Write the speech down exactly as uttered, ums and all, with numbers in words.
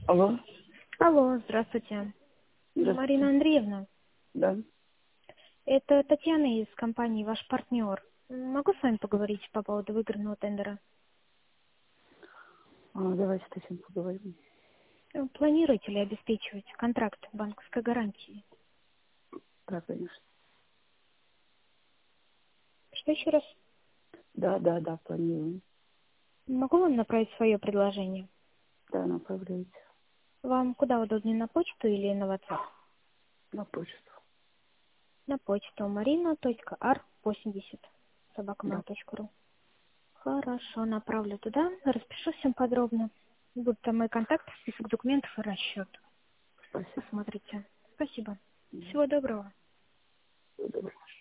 Алло. Алло, здравствуйте. Здравствуйте. Марина Андреевна, Да. это Татьяна из компании «Ваш партнер». Могу с вами поговорить по поводу выигранного тендера? А, давайте с этим поговорим. Э, Планируете ли обеспечивать контракт банковской гарантии? Да, конечно. Что еще раз? Да, да, да, планируем. Могу вам направить свое предложение? Да, направляйте Вам куда удобнее, на почту или на WhatsApp? на почту. На почту marina точка ар восемьдесят собака Да, mail точка ру. Хорошо, направлю туда, распишу всем подробно. Будут там мои контакты, список документов и расчет. спасибо. Посмотрите. Спасибо. Да, Всего доброго. всего доброго.